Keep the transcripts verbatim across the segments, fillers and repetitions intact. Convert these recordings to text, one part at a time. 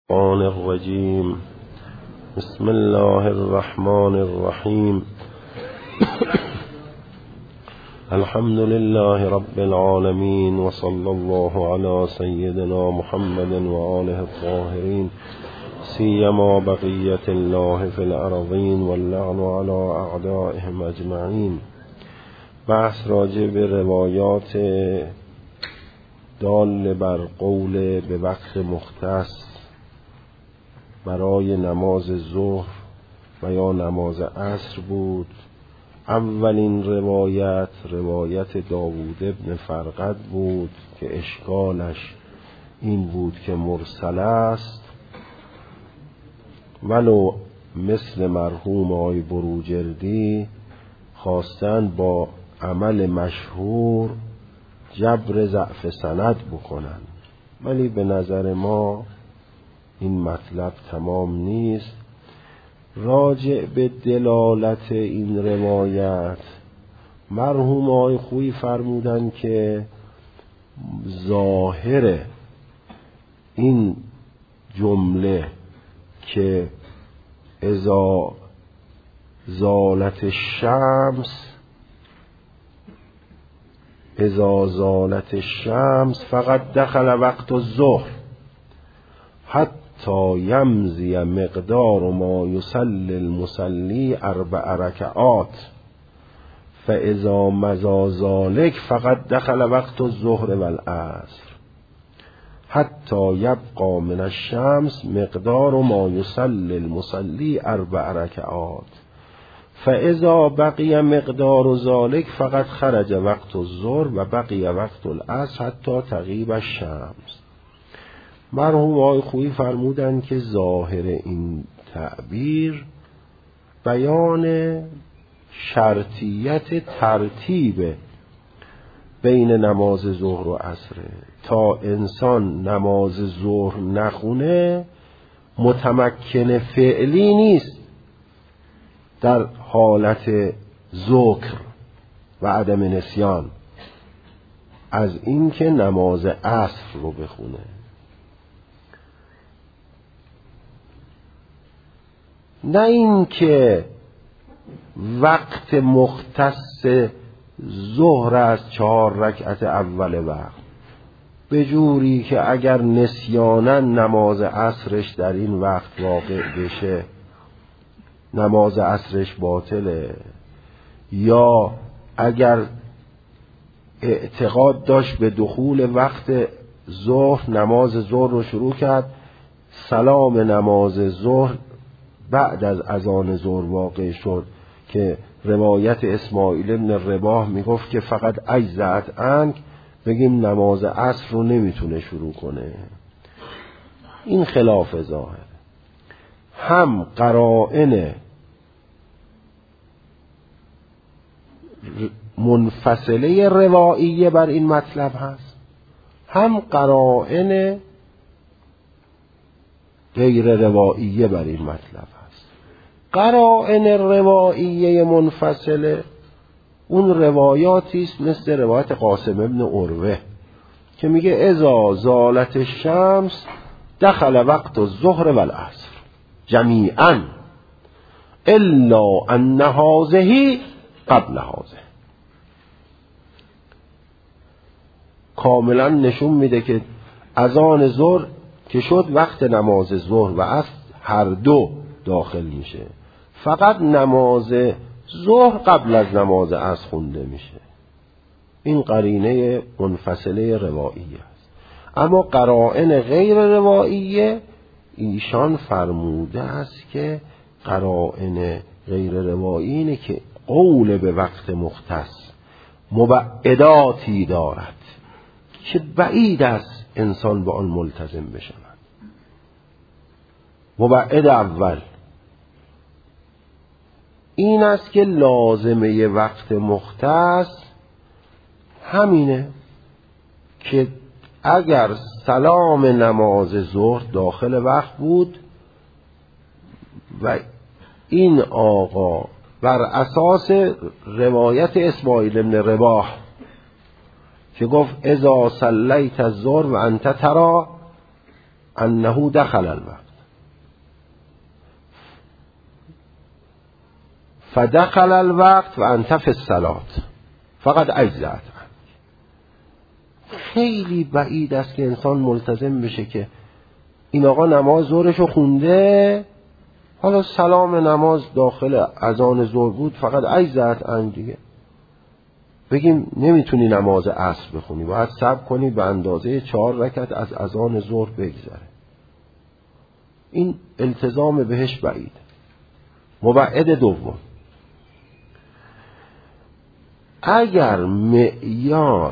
الشیطان الرجیم. بسم الله الرحمن الرحیم. الحمد لله رب العالمین و صلی الله علی سیدنا محمد و آله الطاهرین، سیما بقیت الله فی الارضین واللعن علی اعدائهم اجمعین. بحث راجع به روایات دال بر قول به وقت مختص برای نماز ظهر و یا نماز عصر بود. اولین روایت روایت داوود ابن فرقد بود که اشکالش این بود که مرسل است، ولو مثل مرحوم آقای بروجردی خواستن با عمل مشهور جبر ضعف سند بکنن، ولی به نظر ما این مطلب تمام نیست. راجع به دلالت این روایت مرحوم آقای خویی فرمودن که ظاهر این جمله که اذا زالت الشمس اذا زالت الشمس فقط دخل وقت الظهر حتی یمضی مقدار ما یصلی المصلی اربع رکعات فاذا مضی ذلک فقط دخل وقت الظهر والعصر حتی یبقى من الشمس مقدار ما یصلی المصلی اربع رکعات فاذا بقی مقدار ذلک فقط خرج وقت الظهر و بقی وقت العصر حتی تغیب الشمس. مرحوم آقای خویی فرمودن که ظاهر این تعبیر بیان شرطیت ترتیب بین نماز ظهر و عصر. تا انسان نماز ظهر نخونه متمکن فعلی نیست در حالت ذکر و عدم نسیان از این که نماز عصر رو بخونه. نه این که وقت مختص ظهر از چهار رکعت اول وقت، به جوری که اگر نسیانا نماز عصرش در این وقت واقع بشه نماز عصرش باطله، یا اگر اعتقاد داشت به دخول وقت ظهر نماز ظهر رو شروع کرد، سلام نماز ظهر بعد از اذان ظهر واقع شد که روایت اسماعیل ابن رباح میگفت که فقط اجزأت عنک، بگیم نماز عصر رو نمیتونه شروع کنه. این خلاف ظاهر. هم قرائن منفصله روائیه بر این مطلب هست، هم قرائن غیر روائیه بر این مطلب هست. قرائن روائیه منفصله اون روایاتی است مثل روایت قاسم ابن عروه که میگه اذا زالت الشمس دخل وقت الظهر والعصر جمیعا الا ان هذه قبل هذه. کاملا نشون میده که اذان ظهر که شد وقت نماز ظهر و عصر هر دو داخل میشه، فقط نماز ظهر قبل از نماز عصر خونده میشه. این قرینه منفصله روائیه است. اما قرائن غیر روائیه ایشان فرموده است که قرائن غیر روایی اینه که قول به وقت مختص مبعداتی دارد که بعید است انسان به آن ملتزم بشود. مبعد اول این است که لازمه وقت مختص همینه که اگر سلام نماز ظهر داخل وقت بود و این آقا بر اساس روایت اسماعیل ابن رباح که گفت اذا صلیت الظهر و انت ترى انه دخل الوقت فدخل الوقت و انت فی الصلاة فقط اجزأت. خیلی بعید است که انسان ملتزم بشه که این آقا نماز ظهرشو خونده، حالا سلام نماز داخل اذان ظهر بود فقط اجزأت ان دیگه، بگیم نمیتونی نماز عصر بخونی، باید صبر کنی به اندازه چهار رکعت از اذان ظهر بگذره. این التزام بهش بعید. مبعد دوم، اگر معیار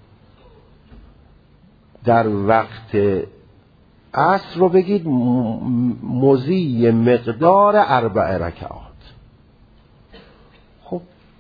در وقت عصر رو بگید مضی مقدار اربع رکعات، خب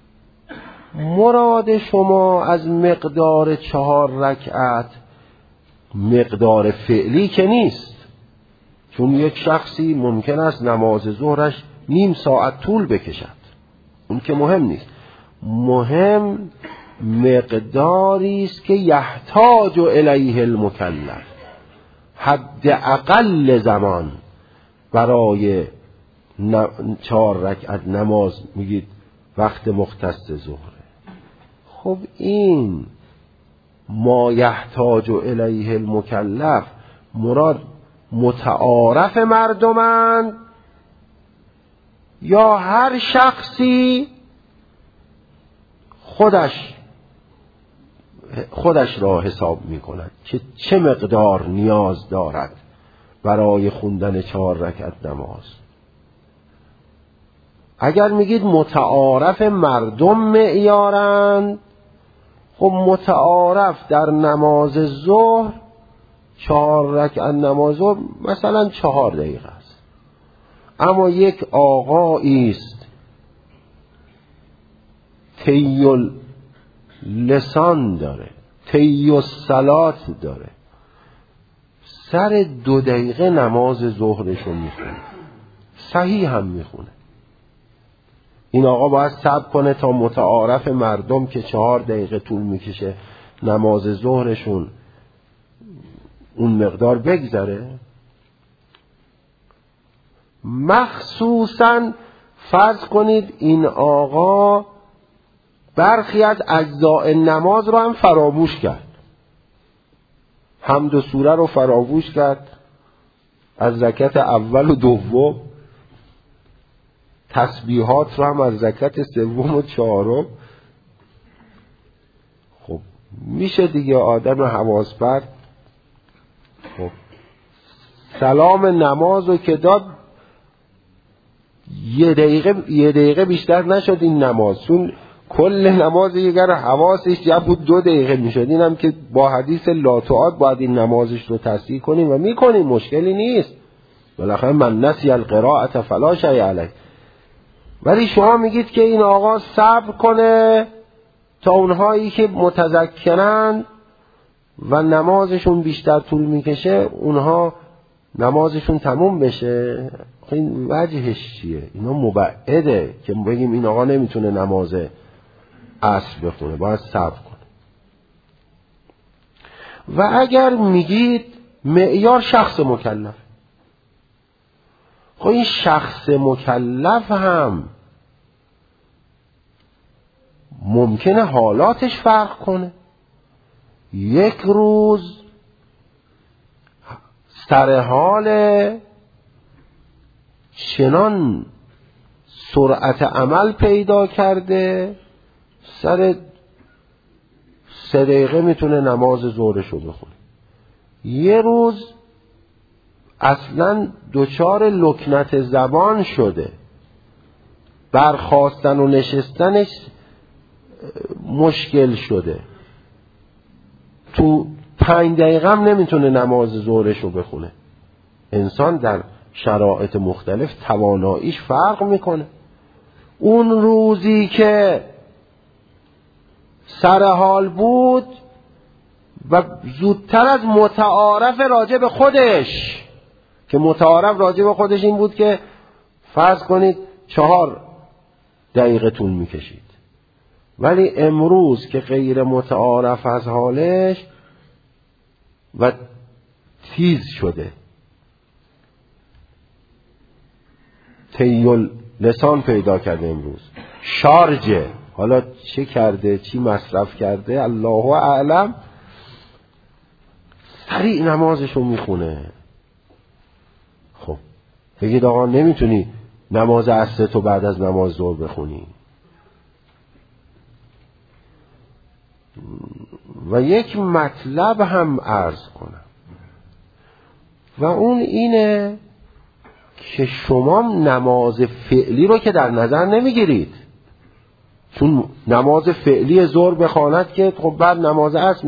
مراد شما از مقدار چهار رکعت مقدار فعلی که نیست، چون یک شخصی ممکن است نماز ظهرش نیم ساعت طول بکشد، اون که مهم نیست. مهم مقداری است که یحتاج الیه المکلف، حد اقل زمان برای چهار رکعت نماز میگید وقت مختص ظهره. خب این ما یحتاج الیه المکلف مراد متعارف مردمند یا هر شخصی خودش خودش را حساب می کند که چه مقدار نیاز دارد برای خوندن چهار رکعت نماز. اگر میگید متعارف مردم معیارند، خب متعارف در نماز ظهر چهار رکعت نماز ظهر مثلا چهار دقیقه است، اما یک آقایی است تیل لسان داره، تیل صلات داره، سر دو دقیقه نماز ظهرشو میخونه، صحیح هم میخونه. این آقا باید صبر کنه تا متعارف مردم که چهار دقیقه طول میکشه نماز ظهرشون اون مقدار بگذره؟ مخصوصاً فرض کنید این آقا برخی از اجزاء نماز رو هم فراموش کرد، حمد و سوره رو فراموش کرد از رکعت اول و دوم، تسبیحات رو هم از رکعت سوم و چهارم. خب میشه دیگه آدم حواس پرت. خب سلام نماز رو که داد یه دقیقه یه دقیقه بیشتر نشد این نماز، چون کل نماز اگر حواسش جمع بود دو دقیقه میشد. اینم که با حدیث لاتوات باید این نمازش رو تصحیح کنیم و میکنیم، مشکلی نیست، بالاخره من نسی القراءة فلا شیء علیه. ولی شما میگید که این آقا صبر کنه تا اونهایی که متذکرن و نمازشون بیشتر طول میکشه اونها نمازشون تموم بشه. این وجهش چیه؟ اینا مبعده که بگیم این آقا نمیتونه نماز عصر بخونه، باید صبر کنه. و اگر میگید معیار شخص مکلف، خب این شخص مکلف هم ممکنه حالاتش فرق کنه. یک روز سر حال چنان سرعت عمل پیدا کرده سر سه دقیقه میتونه نماز ظهرشو بخونه، یه روز اصلا دچار لکنت زبان شده، برخاستن و نشستنش مشکل شده، تو پنج دقیقه هم نمیتونه نماز ظهرشو بخونه. انسان در شرایط مختلف تواناییش فرق میکنه. اون روزی که سر حال بود و زودتر از متعارف راجع به خودش، که متعارف راجع به خودش این بود که فرض کنید چهار دقیقه طول میکشید، ولی امروز که غیر متعارف از حالش و تیز شده تیل لسان پیدا کرده امروز، شارجه، حالا چه کرده چی مصرف کرده الله اعلم، سریع نمازشو میخونه. خب بگید آقا نمیتونی نماز عصر تو بعد از نماز ظهر بخونی؟ و یک مطلب هم عرض کنم و اون اینه که شما نماز فعلی رو که در نظر نمیگیرید، چون نماز فعلی ظهر بخواند که خب بعد نماز عصر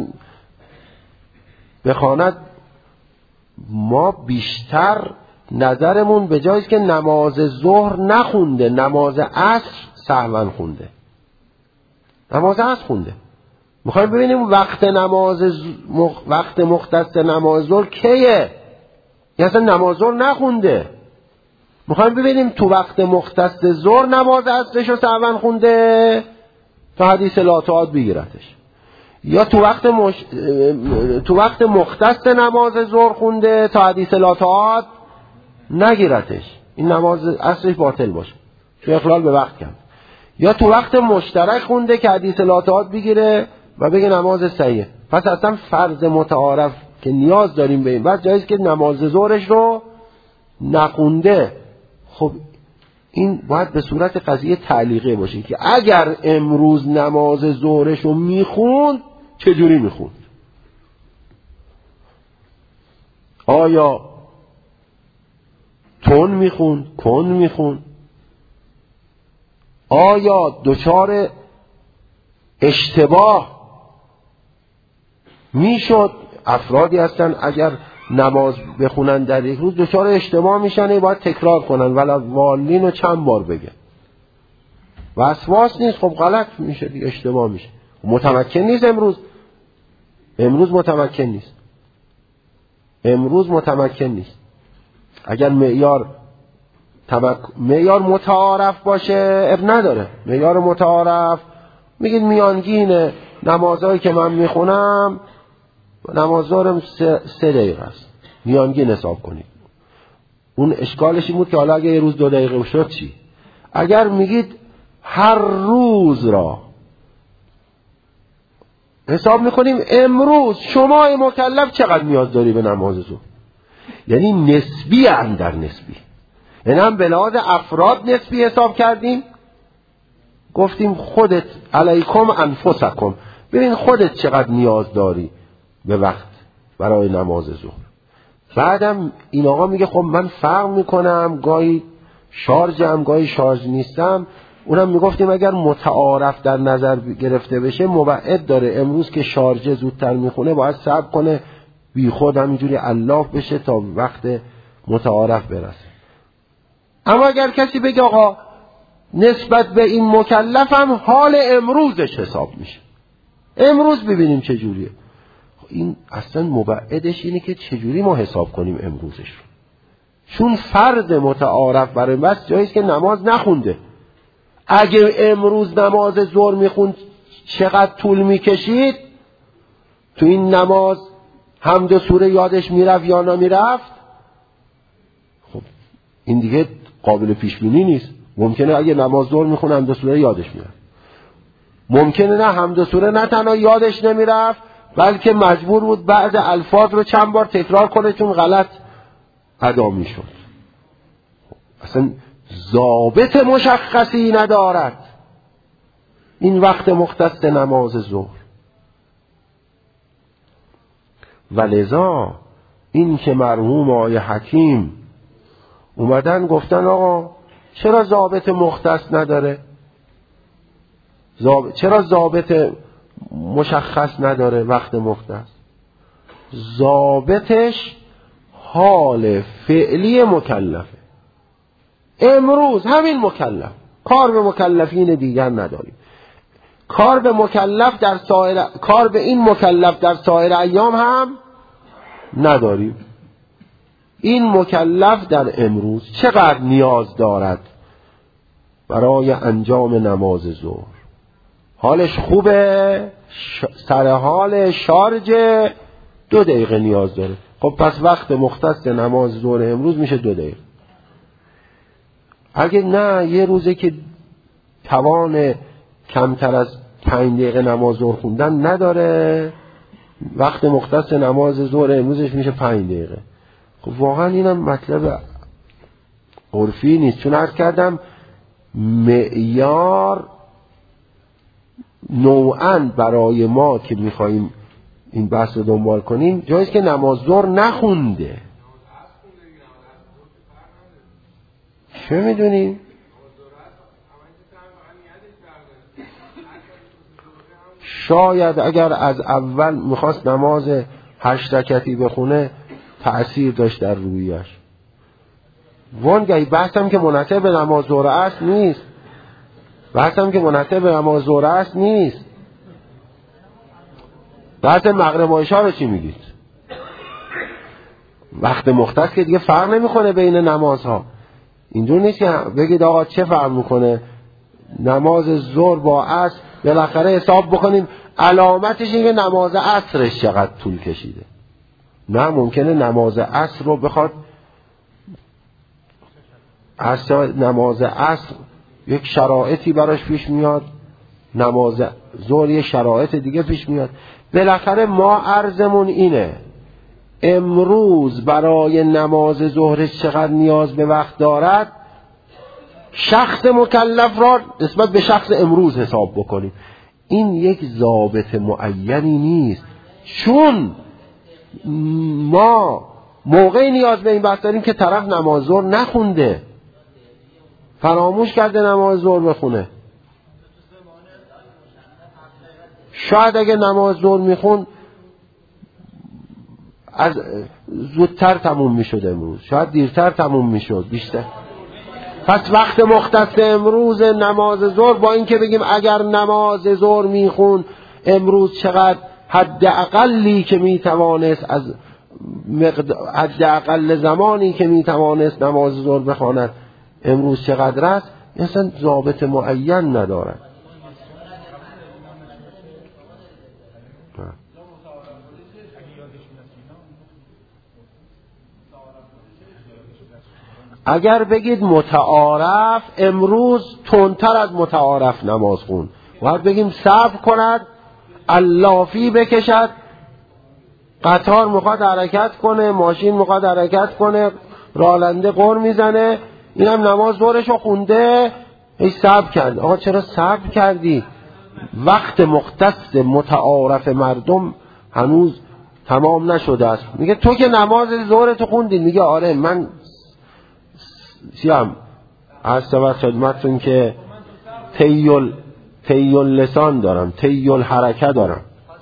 بخواند، ما بیشتر نظرمون به جاییست که نماز ظهر نخونده نماز عصر سهوا خونده، نماز عصر خونده. میخوایم ببینیم وقت نماز مخ... وقت مختص نماز ظهر کیه؟ یا اصلا نماز ظهر نخونده. میخوایم ببینیم تو وقت مختص ظهر نماز عصرشو سهوا خونده تا حدیث لاتعاد بگیرتش، یا تو وقت مش... تو وقت مختص نماز ظهر خونده تا حدیث لاتعاد نگیرتش، این نماز عصرش باطل باشه چون اخلال به وقت کرد، یا تو وقت مشترک خونده که حدیث لاتعاد بگیره و بگه نماز صحیحه. پس اصلا فرض متعارف که نیاز داریم به این، بس جاییست که نماز ظهرش رو نخونده. خب این باید به صورت قضیه تعلیقی باشه که اگر امروز نماز ظهرش رو میخوند چجوری میخوند؟ آیا تون میخوند؟ کن میخوند؟ آیا دچار اشتباه میشد؟ افرادی هستن اگر نماز بخونن در یک روز دچار اشتباه میشن، باید تکرار کنن ولی والین رو چند بار بگن، وسواس نیست، خب غلط میشه دیگه، اشتباه میشه، متمکن نیست امروز، امروز متمکن نیست، امروز متمکن نیست. اگر معیار تمک... معیار متعارف باشه اب نداره، معیار متعارف میگید میانگین نمازهایی که من میخونم نماز ظهرم سه, سه دقیقه است، میانگین حساب کنید. اون اشکالش این بود که حالا اگه یه روز دو دقیقه شد چی؟ اگر میگید هر روز را حساب میکنیم، امروز شما مکلف چقدر نیاز داری به نماز ظهر؟ یعنی نسبی اندر نسبی، یعنی هم به لحاظ افراد نسبی حساب کردیم، گفتیم خودت علیکم انفسکم، ببین خودت چقدر نیاز داری به وقت برای نماز ظهر. بعدم این آقا میگه خب من فرق میکنم، گاهی شارژم گاهی شارژ نیستم. اونم میگفتیم اگر متعارف در نظر گرفته بشه مبعد داره، امروز که شارژ زودتر میخونه باید صبر کنه بی خود همینجوری الاف بشه تا وقت متعارف برسه. اما اگر کسی بگه آقا نسبت به این مکلفم حال امروزش حساب میشه، امروز ببینیم چجوریه، این اصلا مبعدش اینه که چجوری ما حساب کنیم امروزش رو، چون فرد متعارف برای بس جاییست که نماز نخونده. اگه امروز نماز ظهر میخوند چقدر طول میکشید؟ تو این نماز حمد و سوره یادش میرفت یا نمیرفت؟ خب این دیگه قابل پیش بینی نیست. ممکنه اگه نماز ظهر میخونه حمد و سوره یادش میرفت، ممکنه نه حمد و سوره نه تنها یادش نمیرفت بلکه مجبور بود بعض الفاظ رو چند بار تکرار کنه چون غلط ادا میشد. اصلا ضابط مشخصی ندارد این وقت مختص نماز ظهر. ولذا این که مرحوم آقای حکیم اومدن گفتن آقا چرا ضابط مختص نداره؟ ضابط... چرا ضابط مشخص نداره وقت مختص؟ ضابطش حال فعلی مکلفه. امروز همین مکلف، کار به مکلفین دیگر نداریم، کار به مکلف در سایر کار به این مکلف در سایر ایام هم نداریم. این مکلف در امروز چقدر نیاز دارد برای انجام نماز ظهر؟ حالش خوبه، سر حال شارژ، دو دقیقه نیاز داره. خب پس وقت مختص نماز ظهر امروز میشه دو دقیقه. اگه نه یه روزه که توان کمتر از پنج دقیقه نماز ظهر خوندن نداره، وقت مختص نماز ظهر امروزش میشه پنج دقیقه. خب واقعا اینم مطلب عرفی نیست، چون عرض کردم معیار نوعاً برای ما که میخواییم این بحث رو دنبال کنیم جاییست که نماز ظهر نخونده. چه میدونیم؟ شاید اگر از اول میخواست نماز هشت رکعتی بخونه تأثیر داشت در رویش. وانگهی بحثم که منحصر به نماز ظهر است نیست، بحثم که منحصر به نماز ظهر است نیست. بحث مغرب و عشا رو چی میگید؟ وقت مختص که دیگه فرق نمیکنه بین نمازها. اینجور نیست که بگید آقا چه فرق میکنه نماز ظهر با عصر، بالاخره حساب بکنیم علامتش اینه نماز عصرش چقدر طول کشیده. نه، ممکنه نماز عصر رو بخواد عصر نماز عصر یک شرایطی براش پیش میاد، نماز ظهر یک شرایط دیگه پیش میاد. بالاخره ما عرضمون اینه امروز برای نماز ظهرش چقدر نیاز به وقت دارد، شخص مکلف را نسبت به شخص امروز حساب بکنیم. این یک ضابط معینی نیست، چون ما موقعی نیاز به این بحث داریم که طرف نماز ظهر نخونده، فراموش کرده نماز ظهر بخونه. شاید اگه نماز ظهر میخون از زودتر تموم میشد امروز، شاید دیرتر تموم میشد بیشتر. پس وقت مختص امروز نماز ظهر، با اینکه بگیم اگر نماز ظهر میخون امروز چقدر حد اقلی که میتوانست از مقدار حد اقل زمانی که میتوانست نماز ظهر بخواند امروز چقدر است، اصلا ضابط معین ندارد. اگر بگید متعارف امروز تندتر از متعارف نماز خون، باید بگیم صبر کند، علافی بکشد، قطار میخواد حرکت کنه، ماشین میخواد حرکت کنه، راننده قر میزنه، اینم نماز ظهرشو خونده، هی صبر کرد. آقا چرا صبر کردی؟ وقت مختص متعارف مردم هنوز تمام نشده است. میگه تو که نماز ظهرتو خوندی. میگه آره من سیام عرض و خدمتتون که تیل تیل لسان دارم، تیل حرکه دارم.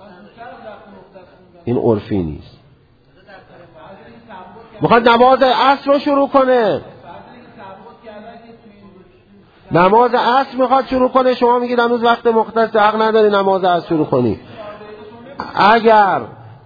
این عرفی نیست. میخواد نماز عصر رو شروع کنه، نماز عصر میخواد شروع کنه، شما میگید هنوز وقت مختص، حق نداری نماز عصر شروع کنی. اگر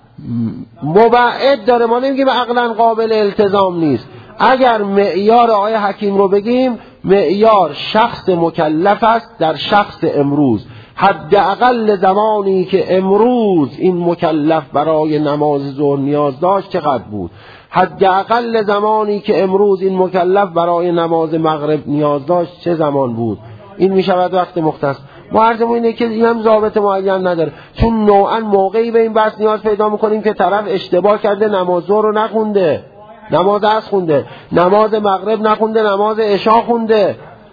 مبعد داره، ما نمیگیم عقلا قابل التزام نیست. اگر معیار آقای حکیم رو بگیم، معیار شخص مکلف است در شخص امروز. حداقل زمانی که امروز این مکلف برای نماز ظهر نیاز داشت چقدر بود؟ حداقل زمانی که امروز این مکلف برای نماز مغرب نیاز داشت چه زمان بود؟ این می شود وقت مختص. معرضمون اینه که این هم ضابط معین نداره، چون نوعا موقعی به این بحث نیاز پیدا میکنیم که طرف اشتباه کرده، نماز ظهر رو نخونده، نماز عصر خونده، نماز مغرب نخونده، نماز عشا خونده.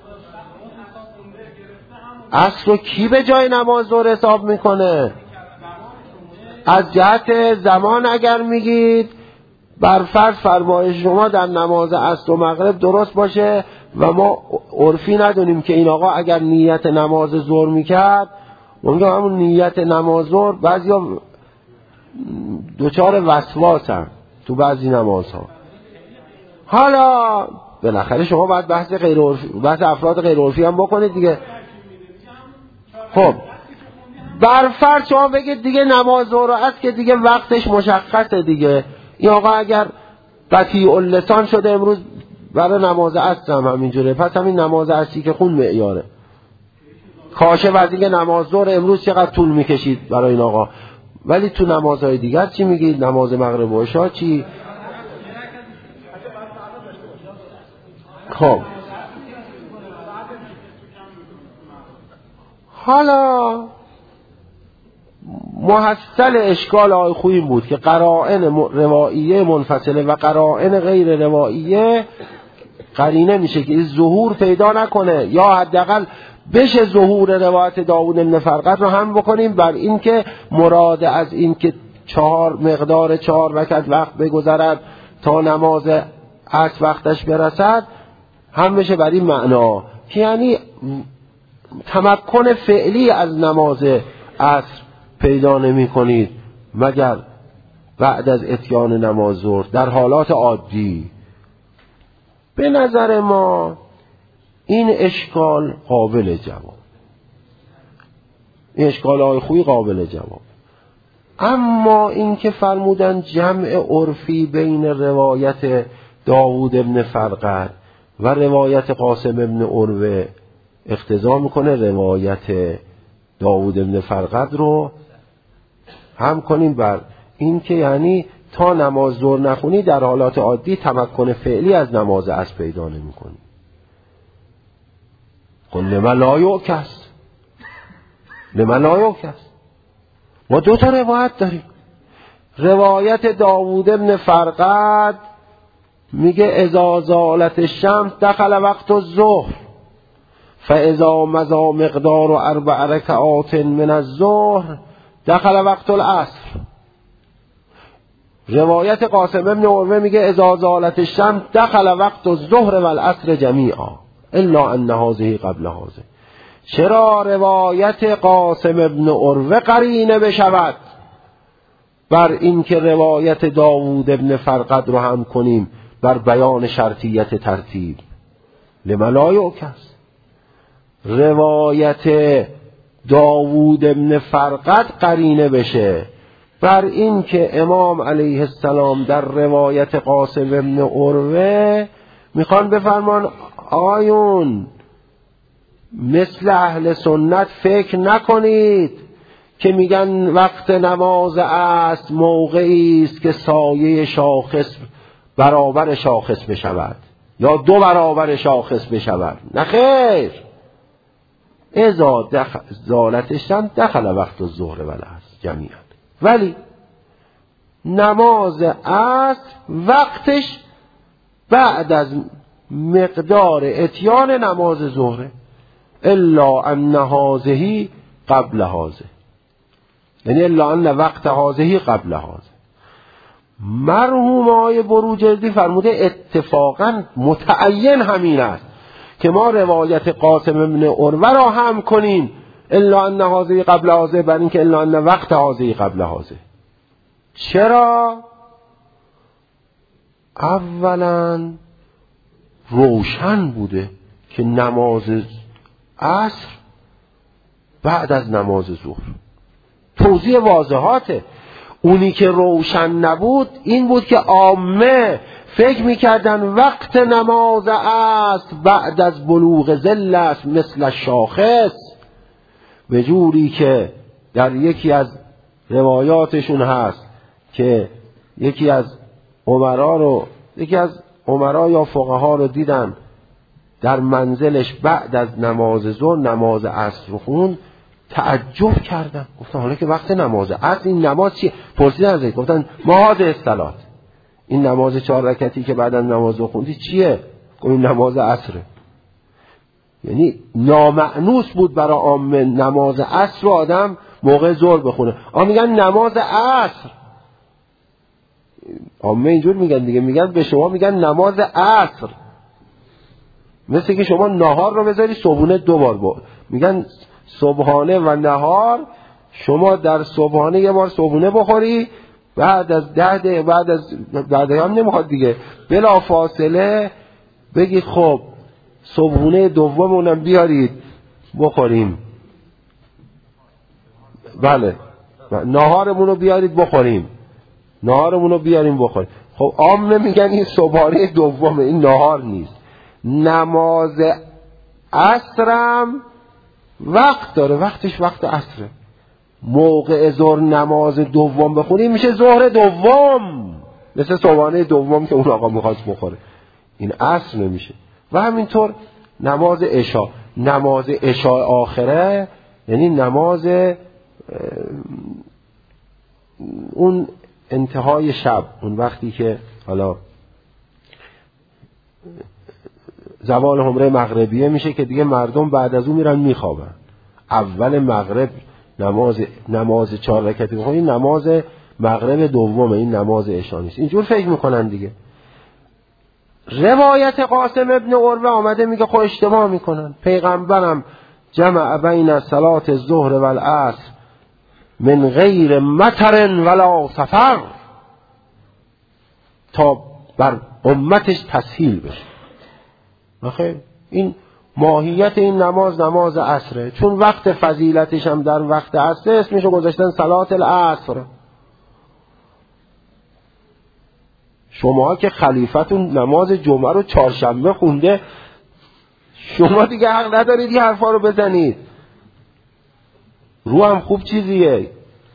عصر رو کی به جای نماز ظهر حساب میکنه؟ از جهت زمان اگر میگید بر فرض فرمایش شما در نماز عصر و مغرب درست باشه و ما عرفی ندونیم که این آقا اگر نیت نماز ظهر میکرد، اونجا همون نیت نماز ظهر بعضیا دوچار وسواسن تو بعضی نمازها. حالا بالاخره شما باید بحث غیر عرفی، بحث افراد غیر عرفی هم بکنید دیگه. خب بر فرض شما بگید دیگه نماز ظهر است که دیگه وقتش مشخصه دیگه، این آقا اگر بطیء اللسان شده امروز برای نماز عصر هم همینجوره، پس همین نماز عصری که خون معیاره. کاشه و دیگه نماز ظهر امروز چقدر طول میکشید برای این آقا. ولی تو نمازهای دیگر چی میگید؟ نماز مغرب و عشا چی؟ خب حالا محصل اشکال آقای خویی بود که قرائن روائیه منفصله و قرائن غیر روائیه قرینه میشه که این ظهور پیدا نکنه، یا حداقل بشه ظهور روایت داوود بن فرقد رو هم بکنیم بر این که مراد از این که چهار مقدار چهار رکعت وقت بگذرد تا نماز عصر وقتش برسد هم بشه بر این معنا که یعنی تمکن فعلی از نماز عصر پیدا نمی کنید مگر بعد از اتیان نماز ظهر در حالات عادی. به نظر ما این اشکال قابل جواب، این اشکال های خویی قابل جواب. اما این که فرمودن جمع عرفی بین روایت داوود بن فرقد و روایت قاسم بن عروه اقتضا میکنه روایت داوود بن فرقد رو هم کنیم بر این که یعنی تا نماز ظهر نخونی در حالات عادی تمکن فعلی از نماز عصر پیدا نمی کنی. قل لما لا یعکس، لما لا یعکس. ما دو تا روایت داریم. روایت داوود بن فرقد میگه اذا زالت الشمس دخل وقت الظهر فاذا مضى مقدار اربع رکعات من الظهر دخل وقت العصر. روایت قاسم بن عروه میگه اذا زالت الشمس دخل وقت الظهر والعصر جمیعا الا ان هذه قبل هذه. چرا روایت قاسم بن عروه قرینه بشود بر این که روایت داوود بن فرقد رو هم کنیم بر بیان شرطیت ترتیب؟ لما لا یعکس. روایت داوود بن فرقد قرینه بشه بر این که امام علیه السلام در روایت قاسم بن عروه میخوان بفرمان آقایون مثل اهل سنت فکر نکنید که میگن وقت نماز عصر موقعی است که سایه شاخص برابر شاخص بشود یا دو برابر شاخص بشود. نه خیر، اذا دخل زالت الشمس دخل وقت الظهر والعصر جمیعا. ولی نماز عصر وقتش بعد از مقدار اتیان نماز ظهر الا ان هذه قبل هذه، یعنی الا ان وقت هذه قبل هذه. مرحوم آقای بروجردی فرموده اتفاقا متعین همین است که ما روایت قاسم بن عروه را هم کنیم الا ان هذه قبل هذه بر این که الا ان وقت هذه قبل هذه. چرا؟ اولا روشن بوده که نماز عصر بعد از نماز ظهر، توضیح واضحاته. اونی که روشن نبود این بود که عامه فکر میکردن وقت نماز عصر بعد از بلوغ ظل است مثل شاخص، به جوری که در یکی از روایاتشون هست که یکی از عمرا رو یکی از عمرا یا فقها رو دیدن در منزلش بعد از نماز ظهر نماز عصر رو خوند، تعجب کردن، گفتن حالا که وقت نماز عصر این نماز چیه؟ پرسیدن ازش، گفتن ما هذه الصلات، این نماز چهار رکعتی که بعد از نماز رو خوندی چیه؟ این نماز عصره. یعنی نامأنوس بود برای عامه نماز عصر رو آدم موقع ظهر بخونه. آن میگن نماز عصر، عامه اینجور میگن دیگه، میگن به شما میگن نماز عصر، مثل که شما نهار رو بذاری صبحونه دو بار بود. میگن صبحانه و نهار، شما در صبحانه یه بار صبحونه بخوری، بعد از ده دقیقه بعد از بعد هم نمیخواد دیگه بلا فاصله بگید خب صبحونه دومونم بیارید بخوریم، بله نهارمون رو بیارید بخوریم، نهارمون رو بیاریم بخوریم. خب عامه میگن این صبحانه دومه، این نهار نیست. نماز عصرم وقت داره، وقتش وقت عصره. موقع ظهر نماز دوم بخونی میشه ظهر دوم، مثل صبحانه دوم که اون آقا میخواست بخوره، این عصر نمیشه. و همینطور نماز عشا، نماز عشا آخره یعنی نماز اون انتهای شب، اون وقتی که حالا زوال حمره مغربیه میشه که دیگه مردم بعد از اون میرن میخوابن. اول مغرب نماز نماز چهار رکعتی بخونی، نماز مغرب دومه، این نماز عشا نیست. اینجور فکر میکنن دیگه. روایت قاسم ابن عروه آمده میگه خب اشتباه میکنن، پیغمبرم جمع بین صلات الظهر و العصر من غیر مطر ولا سفر تا بر امتش تسهیل بشه. آخه این ماهیت این نماز نماز عصره، چون وقت فضیلتش هم در وقت عصر اسمشو گذاشتن صلات العصر. شما که خلیفتون نماز جمعه رو چهارشنبه خونده، شما دیگه حق ندارید این حرفا رو بزنید. رو هم خوب چیزیه.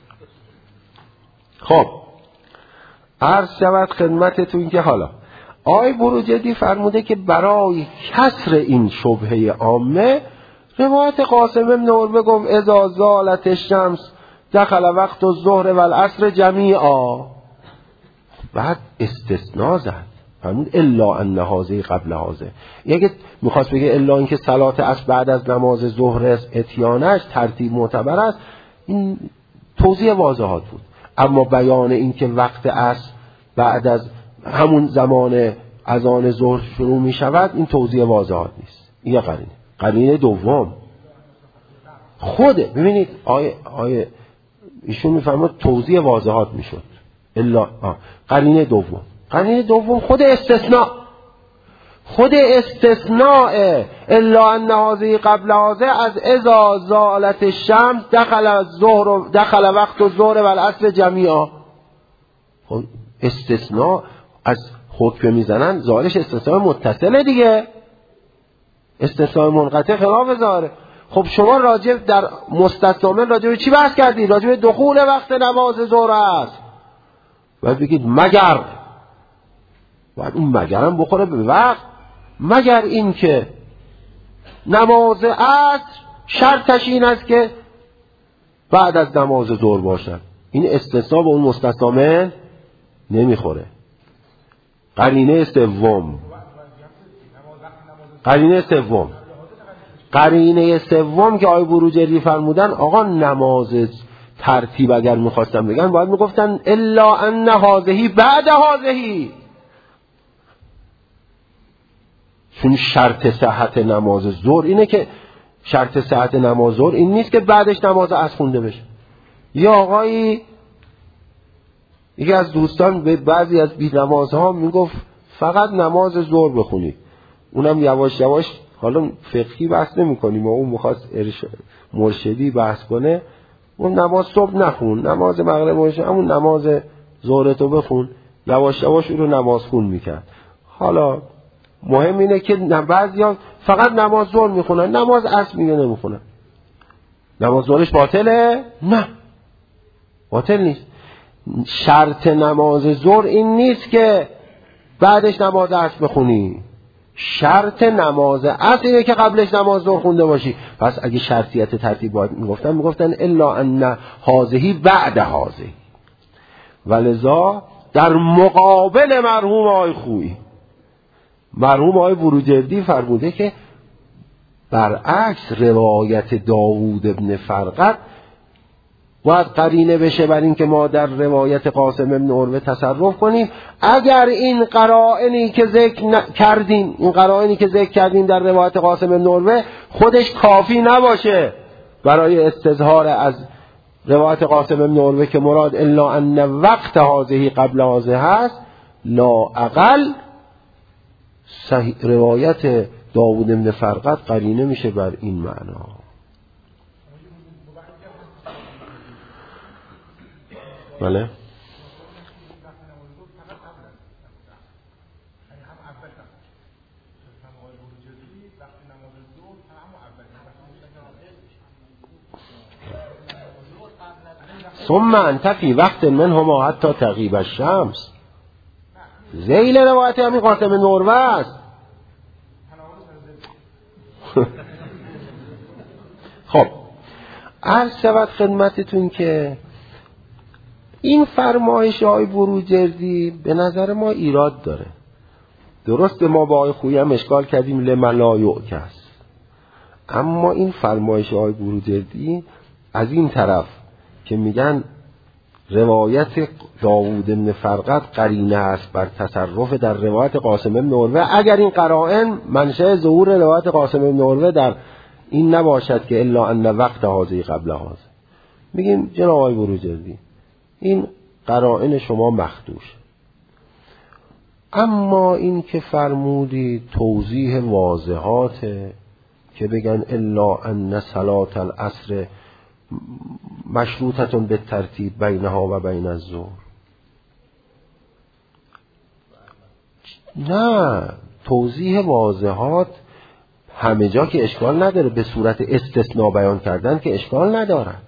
خب عرض شود خدمتتون که حالا آقای بروجردی فرموده که برای کسر این شبهه عامه روایت قاسم بن عروه گفت اذا زالت الشمس دخل وقت الظهر و العصر جمیعا. بعد استثناء زد، فرمود الا ان هذه قبل هذه. اگه میخواست بگه الا اینکه صلات عصر بعد از نماز ظهر است، اتیانش ترتیب معتبر است، این توضیح واضحات بود. اما بیان این که وقت عصر بعد از همون زمان اذان ظهر شروع می شود، این توضیح واضحات نیست. این قرینه قرینه دوم خوده. ببینید آیه آیه ایشون میفرماد توضیح واضحات میشد الا آه. قرینه دوم قرینه دوم خود استثناء خود استثناء الا ان هذه قبل هذه از اذا زالت الشمس دخل الظهر دخل وقت الظهر و العصر جمیعا. خب استثناء از حکم میزنن، ظاهرش استثناء متصله دیگه، استثناء منقطع خلاف ظاهره. خب شما راجع در مستثنا راجع به چی بحث کردید؟ راجع به دخول وقت نماز ظهر است. باید بگید مگر، باید اون مگر هم بخوره به وقت، مگر این که نماز عصر شرطش این است که بعد از نماز ظهر باشد. این استثناء به اون مستثنا نمیخوره. قرینه سوم قرینه سوم قرینه سوم که آقای بروجردی فرمودن آقا نماز ترتیب اگر میخواستن بگن باید میگفتن الا ان هذه بعد هذه، چون شرط صحت نماز ظهر اینه که شرط صحت نماز ظهر این نیست که بعدش نماز عصر خونده بشه. یا آقایی یکی از دوستان به بعضی از بی نمازها میگفت فقط نماز ظهر بخونید، اونم یواش یواش، حالا فقهی بحث نمی کنیم، اون میخواست مرشدی بحث کنه، اون نماز صبح نخون، نماز مغرب باشه همون نماز ظهرتو بخون، یواش یواش اون رو نماز خون میکرد. حالا مهم اینه که بعضیا فقط نماز ظهر میخونن، نماز عصر میگه نمیخونن. نماز ظهرش باطله؟ نه باطل نیست. شرط نماز ظهر این نیست که بعدش نماز عصر بخونی، شرط نماز عصر اینه که قبلش نماز ظهر خونده باشی. پس اگه شرطیت ترتیب باید میگفتن میگفتن الا ان هذه بعد هذه. ولذا در مقابل مرحوم آقای خویی، مرحوم آقای بروجردی فرموده که برعکس روایت داوود ابن فرقد باید قرینه بشه بر این که ما در روایت قاسم ابن عروه تصرف کنیم. اگر این قرائنی که ذکر کردیم این قرائنی که ذکر کردیم در روایت قاسم ابن عروه خودش کافی نباشه برای استظهار از روایت قاسم ابن عروه که مراد الا ان وقت هذه قبل هذه هست، لا اقل صحیح روایت داوود ابن فرقد قرینه میشه بر این معنا. بله ثم انت فی وقت منهما حتی تغیب الشمس. ذیل روایت همین قاسم بن عروه است. خب عرض شود خدمتتون که این فرمایش های بروجردی به نظر ما ایراد داره. درسته ما با آقای خویی هم اشکال کردیم لما لا یعکس، اما این فرمایش های بروجردی از این طرف که میگن روایت داوود بن فرقد قرینه است بر تصرف در روایت قاسم بن عروه، اگر این قرائن منشأ ظهور روایت قاسم بن عروه در این نباشد که الا ان وقت حاضی قبل حاضر، میگیم جناب آقای بروجردی این قرائن شما مخدوش. اما این که فرمودی توضیح واضحات که بگن الا ان صلات العصر مشروطتون به ترتیب بینها و بین الظهر، نه، توضیح واضحات همه جا که اشکال نداره، به صورت استثناء بیان کردن که اشکال ندارد.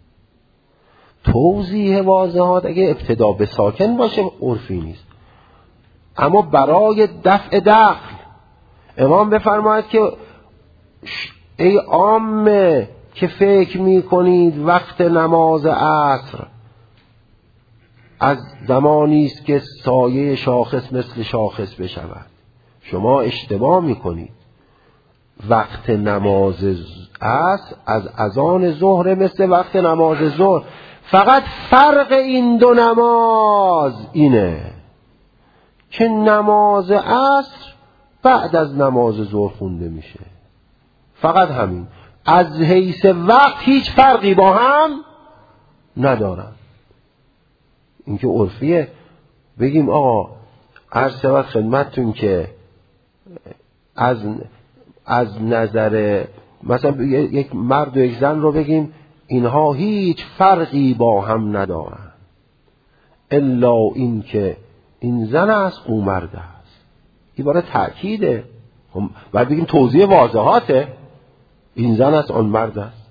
توضیح واضحات اگه ابتدا به ساکن باشه عرفی نیست، اما برای دفع دخل امام بفرماید که ای عامه که فکر می کنید وقت نماز عصر از زمانی است که سایه شاخص مثل شاخص بشود، شما اشتباه می کنید. وقت نماز عصر از اذان ظهر مثل وقت نماز ظهر، فقط فرق این دو نماز اینه که نماز عصر بعد از نماز ظهر خونده میشه، فقط همین. از حیث وقت هیچ فرقی با هم ندارن. این که عرفیه بگیم آقا عرض شود خدمتتون که از از نظر مثلا یک مرد و یک زن رو بگیم اینها هیچ فرقی با هم ندارن الا این که این زن است او مرد است. این باره تأکیده. بعد بگیم توضیح واضحاته، این زن است آن مرد است.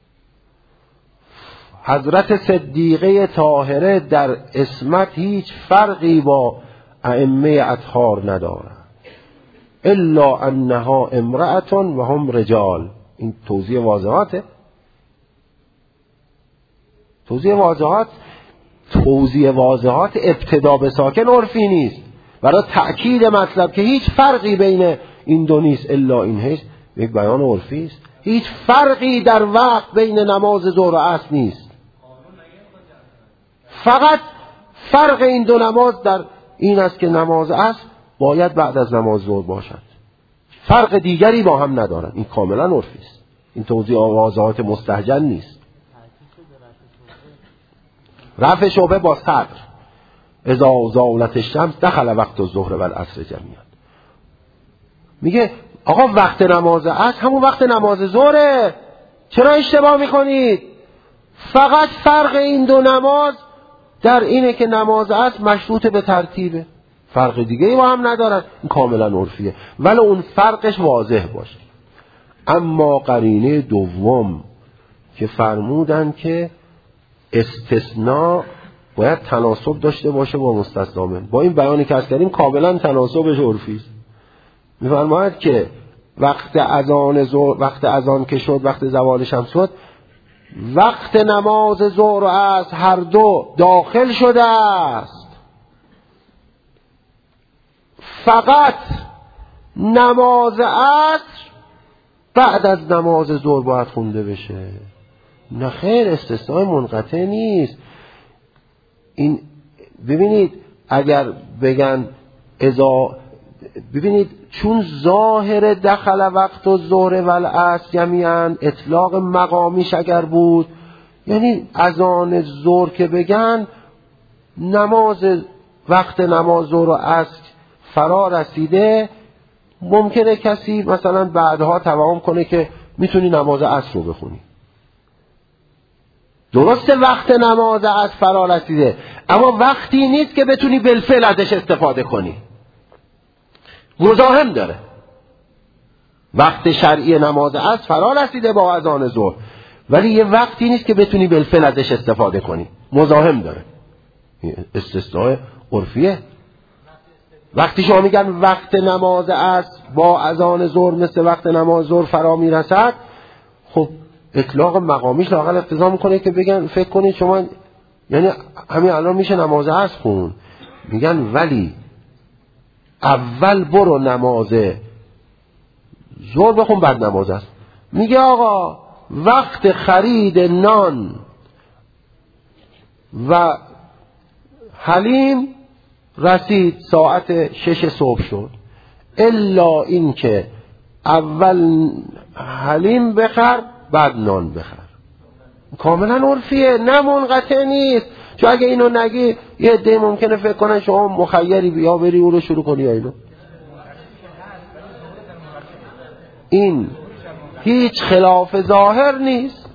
حضرت صدیقه طاهره در عصمت هیچ فرقی با ائمه اطهار ندارد الا انها امرأة و هم رجال. این توضیح واضحاته. توضیح واضحات توضیح واضحات ابتدا به ساکن عرفی نیست، برای تأکید مطلب که هیچ فرقی بین این دو نیست الا این هست، یک بیان عرفی است. هیچ فرقی در وقت بین نماز ظهر و عصر نیست، فقط فرق این دو نماز در این است که نماز عصر باید بعد از نماز ظهر باشد، فرق دیگری با هم ندارند. این کاملا عرفی است. این توضیح واضحات مستهجن نیست. رفع شعبه با صدر اذا زالت الشمس دخل وقت الظهر و العصر جمیعا. میگه آقا وقت نماز عصر همون وقت نماز ظهره، چرا اشتباه میکنید؟ فقط فرق این دو نماز در اینه که نماز عصر مشروط به ترتیبه، فرق دیگه ای با هم ندارن. این کاملا عرفیه ولی اون فرقش واضح باشه. اما قرینه دوم که فرمودن که استثناء باید تناسب داشته باشه با مستثنا منه، با این بیانی که از کردیم کاملا تناسبش عرفی است. می‌فرماید که وقت اذان ظهر، وقت اذان که شد، وقت زوال شمس شد، وقت نماز ظهر و عصر هر دو داخل شده است، فقط نماز عصر بعد از نماز ظهر باید خونده بشه. نه خیر، استثناء منقطع نیست. این ببینید اگر بگن اذا ببینید چون ظاهر دخل وقت الظهر و العصر جمیعا اطلاق مقامیش اگر بود، یعنی اذان ظهر که بگن نماز وقت نماز ظهر و عصر فرا رسیده، ممکنه کسی مثلا بعدها توهم کنه که میتونی نماز عصر رو بخونی. درسته وقت نماز عصر فرا رسیده، اما وقتی نیست که بتونی بالفعل ازش استفاده کنی، مزاحم داره. وقت شرعی نماز عصر فرا رسیده با اذان ظهر، ولی یه وقتی نیست که بتونی بالفعل ازش استفاده کنی، مزاحم داره. استثناء عرفیه. وقتی شما میگن وقت نماز عصر با اذان ظهر مثل وقت نماز ظهر فرا میرسد، خب اطلاق مقامیش لااقل اقتضا میکنه که بگن فکر کنید شما یعنی همین الان میشه نماز عصر خون. میگن ولی اول برو نماز ظهر بخون بعد نماز عصر. میگه آقا وقت خرید نان و حلیم رسید ساعت شش صبح شد، الا این که اول حلیم بخر بعد نان بخر. کاملا عرفیه، نه منقطع نیست. چون اگه اینو نگی یه عده ممکنه فکر کنن شما مخیری یا بری او رو شروع کنی یا اینو. این هیچ خلاف ظاهر نیست،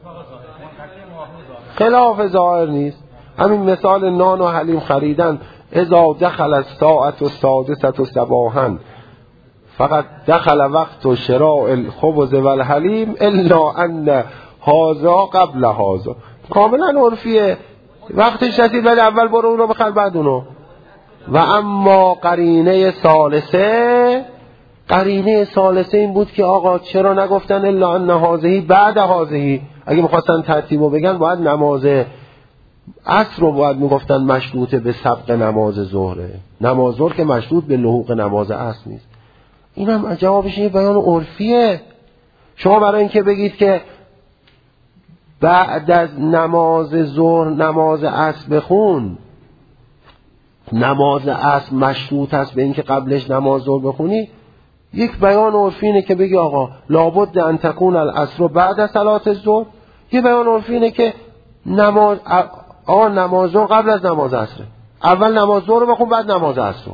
خلاف ظاهر نیست. همین مثال نان و حلیم خریدن، اذا دخل الساعة السادسة صباحا فقط دخل وقت شراء الخبز والحلیم الا ان هذا قبل هذا. کاملا عرفیه، وقتش رسید ولی اول برو اونو بخر بعد اونو. و اما قرینه ثالثه، قرینه ثالثه این بود که آقا چرا نگفتن الا ان هذه بعد هذه؟ اگه میخواستن ترتیبو بگن باید نماز عصر رو باید میگفتن مشروط به سبق نماز ظهره، نماز ظهر که مشروط به لحوق نماز عصر نیست. اینم جوابش یه بیان عرفیه. شما برای اینکه بگید که بعد از نماز ظهر نماز عصر بخون، نماز عصر مشروط است به اینکه قبلش نماز ظهر بخونی، یک بیان عرفی اینه که بگی آقا لابد ان تکون العصر بعد از صلات الظهر. یه بیان عرفی اینه که نماز آقا نماز ظهر قبل از نماز عصر، اول نماز ظهر رو بخون بعد نماز عصر.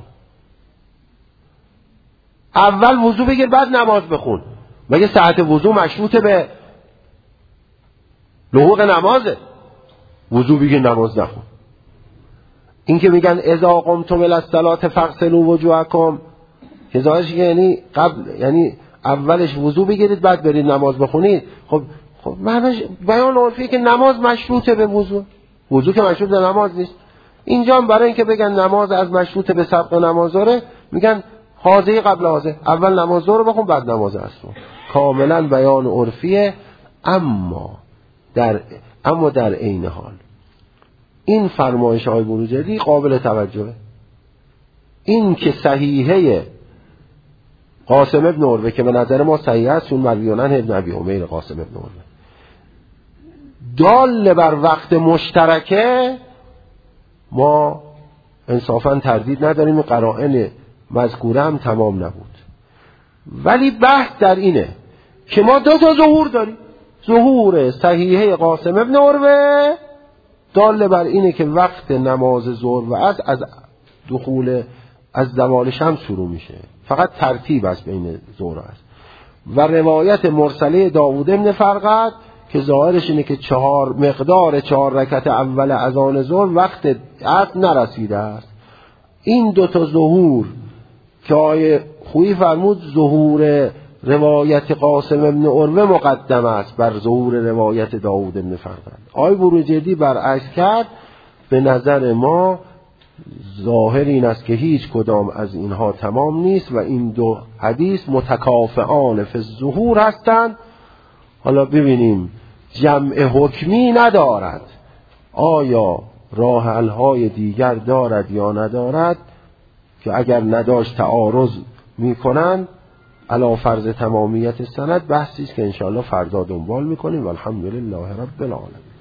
اول وضو بگیر بعد نماز بخون. مگه ساعت وضو مشروطه به لحوق نمازه؟ وضو بگیر نماز نخون. این که میگن اذا قمتم الی الصلاة فاغسلوا وجوهکم، که ظاهرش یعنی قبل، یعنی اولش وضو بگیرید بعد برید نماز بخونید. خب خب معنیش بیان عرفی که نماز مشروطه به وضو، وضو که مشروط به نماز نیست. اینجا هم برای اینکه بگن نماز از مشروط به سبق نماز ظهر میگن حاضی قبل حاضی، اول نماز ظهر بخون بعد نماز عصر. کاملا بیان عرفیه. اما در اما در عین حال این فرمایش های بروجردی قابل توجهه. این که صحیحه قاسم ابن عروه که به نظر ما صحیح است، چون مرویانن ابن ابی عمیر قاسم ابن عروه دال بر وقت مشترکه، ما انصافا تردید نداریم، قرائن مذکوره هم تمام نبود. ولی بحث در اینه که ما دو تا ظهور داریم. ظهور صحیحه قاسم ابن عروه دال بر اینه که وقت نماز ظهر و از از دخول از زوال شمس شروع میشه، فقط ترتیب است بین ظهر است. و روایت مرسله داوود ابن فرقد که ظاهرش اینه که چهار مقدار چهار رکعت اول اذان ظهر وقت عصر نرسیده است. این دو تا ظهور که آیه خویی فرمود ظهور روایت قاسم ابن عروه مقدم است بر ظهور روایت داوود ابن فرقد. آیه بروجردی برعکس کرد. به نظر ما ظاهر این است که هیچ کدام از اینها تمام نیست و این دو حدیث متکافئان فی الظهور هستند. حالا ببینیم جمع حکمی ندارد، آیا راه حل‌های دیگر دارد یا ندارد، که اگر نداشت تعارض میکنن علی فرض تمامیت سند، بحثی است که انشاءالله فردا دنبال میکنیم. والحمدلله رب العالمین.